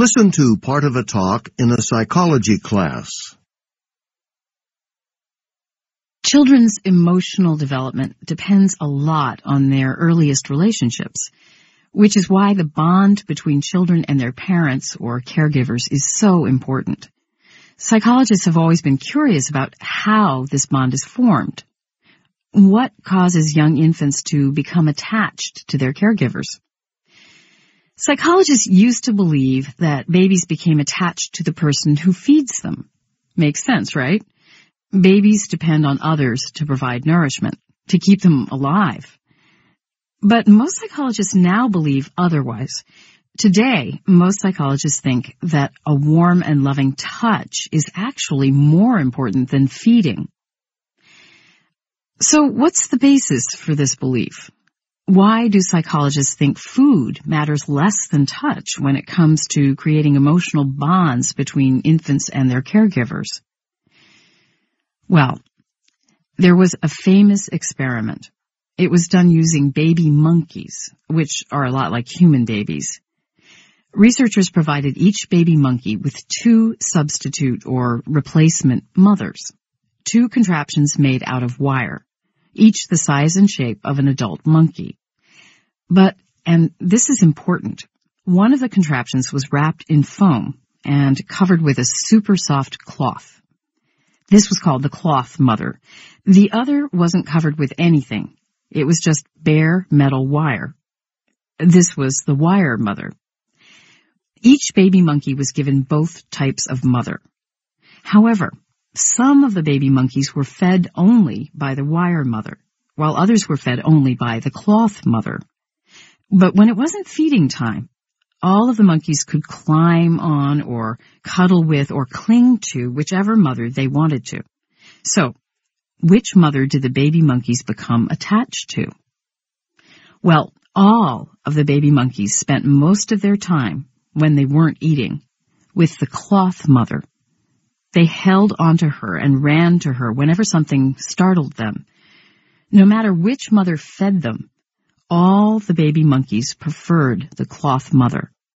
Listen to part of a talk in a psychology class. Children's emotional development depends a lot on their earliest relationships, which is why the bond between children and their parents or caregivers is so important. Psychologists have always been curious about how this bond is formed. What causes young infants to become attached to their caregivers? Psychologists used to believe that babies became attached to the person who feeds them. Makes sense, right? Babies depend on others to provide nourishment, to keep them alive. But most psychologists now believe otherwise. Today, most psychologists think that a warm and loving touch is actually more important than feeding. So what's the basis for this belief? Why do psychologists think food matters less than touch when it comes to creating emotional bonds between infants and their caregivers? Well, there was a famous experiment. It was done using baby monkeys, which are a lot like human babies. Researchers provided each baby monkey with 2 substitute or replacement mothers, 2 contraptions made out of wire, each the size and shape of an adult monkey. But, and this is important, one of the contraptions was wrapped in foam and covered with a super soft cloth. This was called the cloth mother. The other wasn't covered with anything. It was just bare metal wire. This was the wire mother. Each baby monkey was given both types of mother. However, some of the baby monkeys were fed only by the wire mother, while others were fed only by the cloth mother. But when it wasn't feeding time, all of the monkeys could climb on or cuddle with or cling to whichever mother they wanted to. So, which mother did the baby monkeys become attached to? Well, all of the baby monkeys spent most of their time, when they weren't eating, with the cloth mother. They held onto her and ran to her whenever something startled them. No matter which mother fed them, all the baby monkeys preferred the cloth mother.